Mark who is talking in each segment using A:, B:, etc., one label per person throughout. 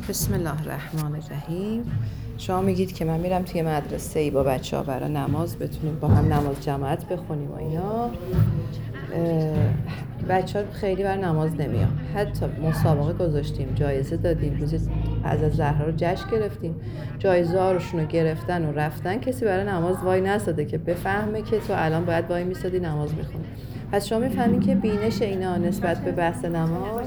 A: بسم الله الرحمن الرحیم. شما میگید که من میرم توی مدرسه ای با بچه ها برای نماز بتونیم با هم نماز جماعت بخونیم و اینا. بچه ها خیلی بر نماز نمیان، حتی مسابقه گذاشتیم، جایزه دادیم، روز از زهرا رو جشن گرفتیم، جایزه ها روشون رو گرفتن و رفتن، کسی برای نماز وای نساده که بفهمه که تو الان باید وای میسادی نماز میخونی. پس شما میفهمین که بینش اینا نسبت به بحث نماز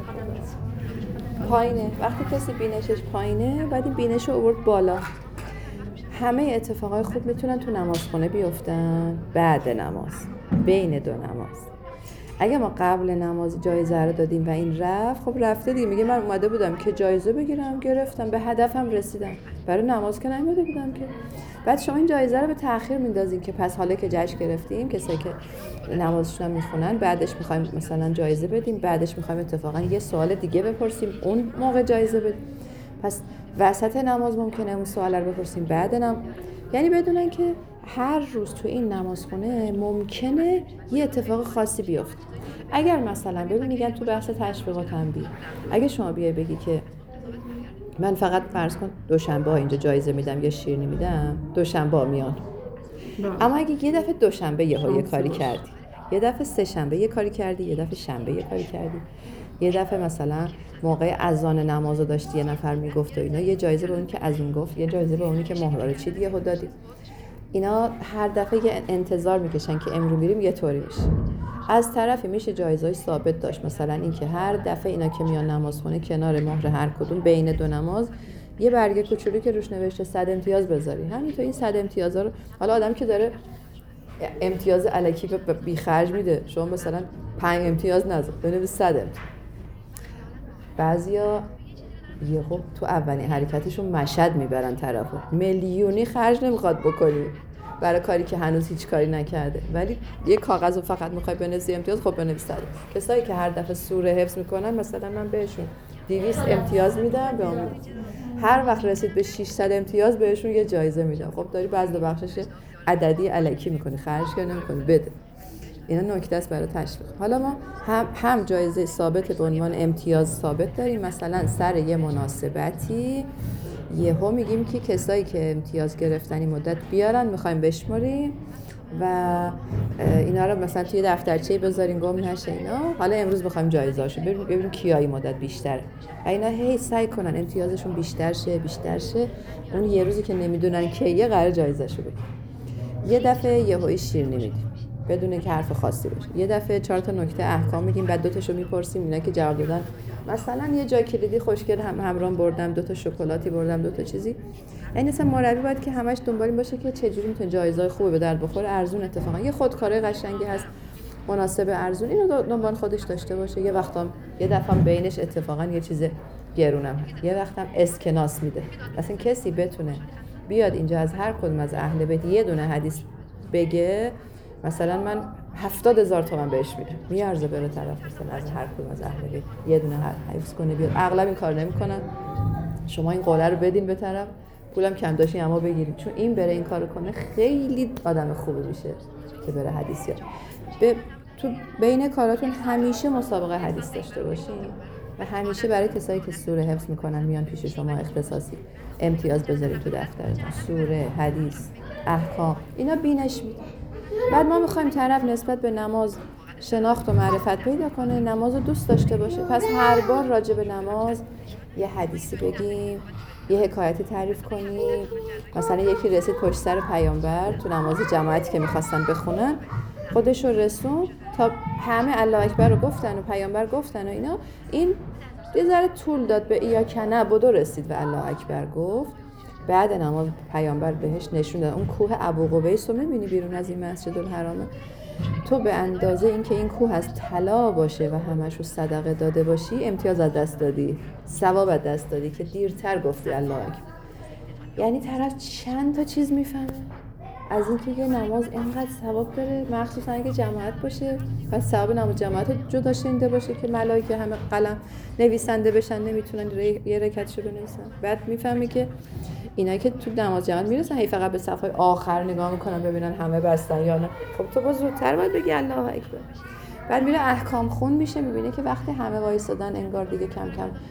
A: پایینه. وقتی کسی بینشش پایینه باید این بینش رو آورد بالا. همه اتفاقای خوب میتونن تو نمازخونه بیفتن بعد نماز، بین دو نماز. اگه ما قبل نماز جایزه رو دادیم و این رفت، خب رفته دیگه. میگه من اومده بودم که جایزه بگیرم، گرفتم، به هدفم رسیدم، برای نماز که نیومده بودم که. بعد شما این جایزه رو به تأخیر میندازین که پس حالا که جشن گرفتیم، کسایی که نمازشون هم میخونن، بعدش میخوایم مثلا جایزه بدیم، بعدش میخوایم اتفاقا یه سوال دیگه بپرسیم، اون موقع جایزه بدیم. پس وسط نماز ممکنه اون سوال رو بپرسیم بعد یعنی بدونن که هر روز تو این نمازخونه ممکنه یه اتفاق خاصی بیفته. اگر مثلا ببینید تو بحث تشویق و تنبیه، اگه شما بیای بگی که من فقط فرض کن دوشنبه اینجا جایزه میدم یا شیرینی میدم، دوشنبه میان. اما اگه یه دفعه دوشنبه یه کاری کردی، یه دفعه سه شنبه یه کاری کردی، یه دفعه شنبه یه کاری کردی، یه دفعه مثلا موقع اذان نمازو داشتی یه نفر میگفت و اینا، یه جایزه به اون که اذان گفت، یه جایزه به اونی که مهره رو چید یهو دادی. اینا هر دفعه یه انتظار میکشن که امروز میریم یه طوری میشه. از طرفی میشه جایزه‌ای ثابت داشت، مثلا این که هر دفعه اینا که میان نمازخونه کنار مهر هر کدوم بین دو نماز یه برگه کوچولو که روش نوشته 100 امتیاز بذاری. همین تو این 100 امتیازا رو، حالا آدم که داره امتیاز الکی به بی خرج میده، شما مثلا 5 امتیاز نذار، بنویس 100 امتیاز. بعضیا یهو تو اولین حرکتشون مشهد میبرن طرفو، میلیونی خرج نمیخواد بکنی برای کاری که هنوز هیچ کاری نکرده، ولی یه کاغذ رو فقط میخوای بنویسی امتیاز، خب بنویس 100. کسایی که هر دفعه سوره حفظ میکنن، مثلا من بهشون 200 امتیاز میدم به امید هر وقت رسید به 600 امتیاز بهشون یه جایزه میدم. خب داری بعضی بخشش عددی الکی میکنی، خرج که نمیکنی، بده. اینا نکته است برای تشویق. حالا ما هم جایزه ثابت به عنوان امتیاز ثابت داریم، مثلا سر یه مناسبتی یهو میگیم که کسایی که امتیاز گرفتنی مدت بیارن، میخوایم بشماریم و اینا رو مثلا توی دفترچه بذاریم گم نشه اینا. حالا امروز میخوایم جایزه‌اشو ببینیم کیایی مدت بیشتره و اینا هی سعی کنن امتیازشون بیشتر شه. اون یه روزی که نمیدونن کیه قرار جایزه‌شو بگیرن. یه دفعه یهویی شیرینی میدیم بدون که حرف خاصی باشه. یه دفعه 4 تا نکته احکام میگیم، بعد 2 تاشو میپرسیم. اینا که جواب دادن، مثلا یه جای کلیدی خوشگل همراه بردم، 2 تا شکلاتی بردم، 2 تا چیزی. یعنی مثلا مربی باید که همش دنبال این باشه که چجوری میتونه جایزهای خوبی به درد بخوره، ارزون. اتفاقا یه خودکاره قشنگی هست مناسب ارزون، اینو دنبال خودش داشته باشه. یه دفعه بینش اتفاقا یه چیز گرونم هست، یه وقتم اسکناس میده. مثلا کسی بتونه بیاد اینجا از هر کدوم از اهل بیت یه دونه حدیث بگه، مثلا من 70,000 تومان بهش میدم، میارزه بره طرف مثلا از هر کدوم از اهل بیت یه دونه حفظ کنه بیاد. اغلب این کار نمیکنن. شما این قوله رو بدین به طرف، پولم کم داشتین اما بگیرید، چون این بره این کارو کنه خیلی آدم خوبی میشه که بره حدیث یاد. تو بین کاراتون همیشه مسابقه حدیث داشته باشین و همیشه برای کسایی که سوره حفظ میکنن میان پیش شما اختصاصی امتیاز بذارید تو دفترتون. سوره، حدیث، احکام، اینا بینش میده. بعد ما میخوایم طرف نسبت به نماز شناخت و معرفت پیدا کنه، نماز رو دوست داشته باشه. پس هر بار راجع به نماز یه حدیثی بگیم، یه حکایتی تعریف کنیم. مثلا یکی رسید پشت سر پیامبر تو نماز جماعتی که میخواستن بخونن، خودش رو رسون تا همه الله اکبر رو گفتن و پیامبر گفتن و اینا. این یه ذره طول داد، به ایاکنه بدو رسید و الله اکبر گفت. بعد نماز پیامبر بهش نشون داد. اون کوه ابوقبیس رو میبینی بیرون از این مسجد الحرامه، تو به اندازه این که این کوه از طلا باشه و همش رو صدقه داده باشی، امتیاز از دست دادی، ثواب از دست دادی که دیرتر گفتی الله اکبر. یعنی طرف چند تا چیز میفهمه از اینکه یه نماز اینقدر ثواب داره، مخصوصا اگه جماعت باشه. پس ثواب نماز جماعت رو جدا شنیده باشه که ملائکه همه قلم نویسنده بشن، نمیتونن یه رکعتشو بنویسن. بعد میفهمی که اینایی که تو نماز جماعت میرسن هی فقط به صفحه آخر نگاه میکنن ببینن همه بستن یا نه. خب تو باز زودتر باید بگی الله اکبر. بعد میره احکام خون میشه، میبینه که وقتی همه وایسادن انگار دیگه کم کم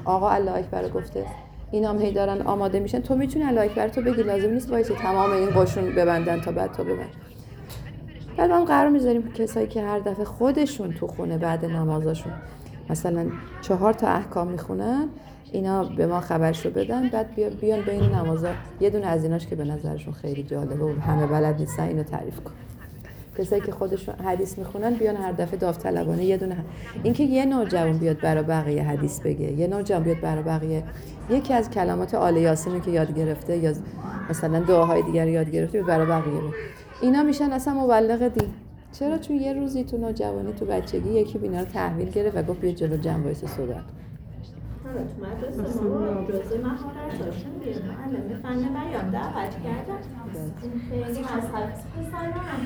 A: آقا الله اکبر گفته، اینا هم هی دارن آماده میشن، تو میتونی الله اکبر تو بگی، لازم نیست وایسی تمام این قشون ببندن تا بعد تو ببند. بعد ما قرار میذاریم کسایی که هر دفعه خودشون تو خونه بعد نمازاشون مثلا 4 تا احکام میخونن، اینا به ما خبرشو بدن، بعد بیان بین نمازا یه دونه از ایناش که به نظرشون خیلی جالبه و همه بلد نیستن اینو تعریف کن. کسایی که خودشون حدیث میخونن بیان هر دفعه داوطلبانه یه دونه اینکه یه نوجوان بیاد برای بقیه حدیث بگه، یه نوجوان بیاد برای بقیه یکی از کلمات آل یاسین که یاد گرفته یا مثلا دعاهای دیگر یاد گرفته برای بقیه بگه، اینا میشن اصلا مبلغ دین. چرا؟ چون یه روزی تو نوجوانی تو بچگی یکی بینا رو تحویل گرفت و گفت بیا جلو جمع وایس صحبت.
B: تو مدرسه ما جزء مهارت داشتیم بیرون معلم فن بیان دعوت کردن، خیلی مذهب پسران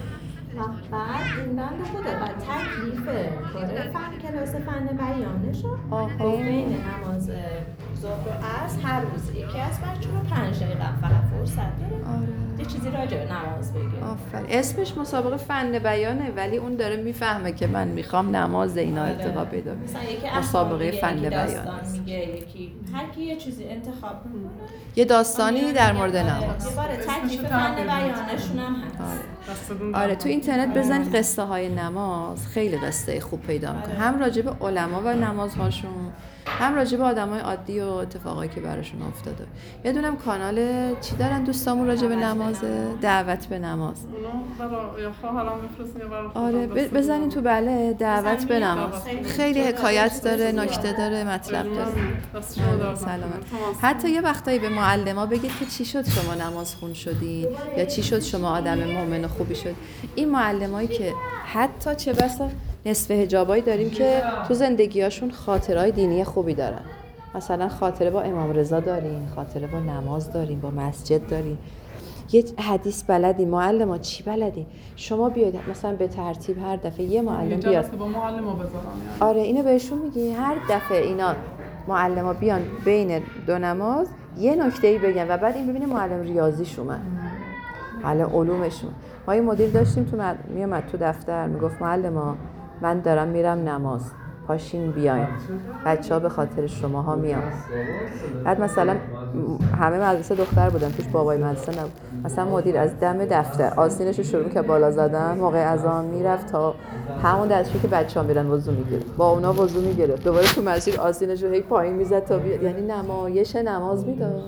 B: بعد این بند خدا و تکلیف کاره فن کلاس فن بیانشو بین نماز ظهر و عصر هر روز یکی از بچه‌ها 5 دقیقه فقط فرصت داره یه چیزی راجع به نماز بگه.
A: آفرین. اسمش مسابقه فن بیانه ولی اون داره میفهمه که من میخوام نماز اینا ارتقا پیدا کنه. مسابقه فن بیان
B: میگه یکی هر کی یه چیزی انتخاب میکنه،
A: یه داستانی در مورد نماز.
B: یه بار تکلیف فن بیانشون هم هست.
A: آره تو اینترنت بزنید قصه های نماز، خیلی قصه خوب پیدا میکنه، هم راجع به علما و نمازهاشون، هم راجع به آدمای عادی و اتفاقایی که براشون افتاده. یه دونم کانال چی دارن دوستامون راجع به نماز، دعوت به نماز.
C: اونو برای خواهرام میفرستین یا برای
A: آره بزنین تو بله دعوت به نماز، خیلی حکایت داره، نکته داره، مطلب داره. سلامت. حتی یه وقتایی به معلما بگید که چی شد شما نماز خون شدین یا چی شد شما آدم مؤمن خوبی شد. این معلمایی که حتی چه بسا نصف حجابایی داریم که تو زندگیاشون خاطرهای دینی خوبی دارن، مثلا خاطره با امام رضا داریم، خاطره با نماز داریم، با مسجد داریم، یه حدیث بلدی، معلما چی بلدی، شما بیاید مثلا به ترتیب هر دفعه یه معلم بیاد
C: با معلما بذارن یعنی.
A: آره اینو بهشون میگی هر دفعه اینا معلما بیان بین دو نماز یه نکته‌ای بگن و بعد این ببینه معلم ریاضیشون معلم علومشون. ما یه مدیر داشتیم تو میومد تو دفتر میگفت معلما من دارم میرم نماز، پاشین بیاین، بچه‌ها به خاطر شماها میان. بعد مثلا همه مدرسه دختر بودن توش بابای مدرسه نبود، مثلا مدیر از دم دفتر آستینش رو شروع کرد بالا زدن، موقع اذان میرفت تا همون دستشویی که بچه‌ها میرن وضو میگیره، با اونا وضو میگیره، دوباره تو مسجد آستینش رو هی پایین میزد تا بیاد، یعنی نمایش نماز میداد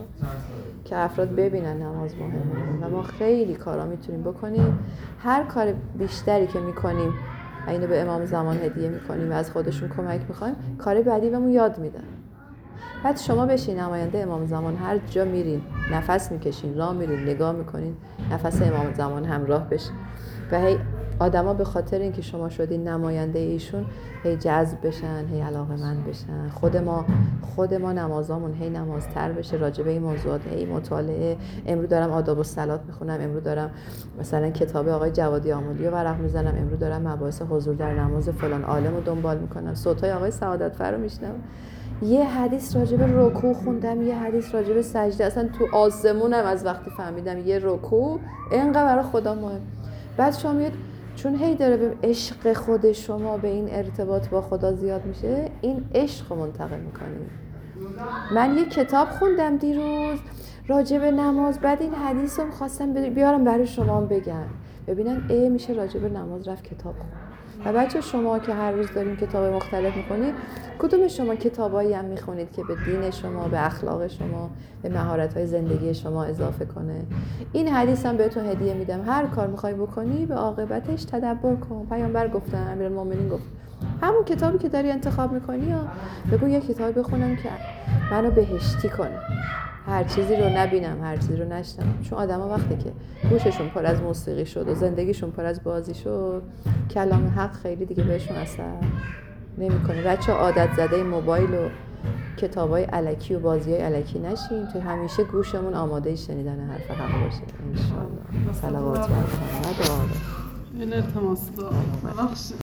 A: که افراد ببینن نماز مهمه. و ما خیلی کارا میتونیم بکنیم، هر کار بیشتری که میکنیم اینو به امام زمان هدیه میکنیم و از خودشون کمک میخوایم، کار بعدی بهمون یاد میدن. بعد شما بشین نماینده امام زمان، هر جا میرین نفس میکشین، راه میرین نگاه میکنین، نفس امام زمان همراه بشین و هی آدما به خاطر اینکه شما شدین نماینده ایشون هی جذب بشن، هی علاقه‌مند بشن. خود ما نمازامون هی نمازتر بشه، راجع به این موضوعات هی مطالعه. امروز دارم آداب الصلات میخونم، امروز دارم مثلا کتاب آقای جوادی آملی رو ورق میزنم، امروز دارم مباحث حضور در نماز فلان عالم رو دنبال میکنم، صوتای آقای سعادتفر رو میشنوم. یه حدیث راجع به رکوع خوندم، یه حدیث راجع به سجده، اصلا تو آسمونم از وقتی فهمیدم یه رکوع اینقدر برای خدا مهم. بعد شما میاد چون هی داره به عشق خود شما به این ارتباط با خدا زیاد میشه، این عشق رو منتقل میکنیم. من یه کتاب خوندم دیروز راجع به نماز، بعد این حدیث رو میخواستم بیارم برای شما بگم ببینن میشه راجع به نماز رفت کتاب خوند. و بچه شما که هر روز دارین کتاب مختلف میخونید، کدوم شما کتابایی هم میخونید که به دین شما، به اخلاق شما، به مهارت‌های زندگی شما اضافه کنه؟ این حدیث هم بهتون هدیه میدم، هر کار میخوای بکنی به عاقبتش تدبر کن. پیامبر گفتن، امیرالمومنین گفت همون کتابی که داری انتخاب میکنی یا بگو یه کتاب بخونم که منو بهشتی کنه، هر چیزی رو نبینم، هر چیزی رو نشنوم. چون آدما وقتی که گوششون پر از موسیقی شد و زندگیشون پر از بازی شد، کلام حق خیلی دیگه بهشون اثر نمیکنه. بچه‌ها عادت زده موبایل و کتابای الکی و بازیای الکی نشین، تو همیشه گوشمون آماده شنیدن حرف حق باشه ان شاء الله. صلوات بر محمد و آله.
C: این التماس دارم.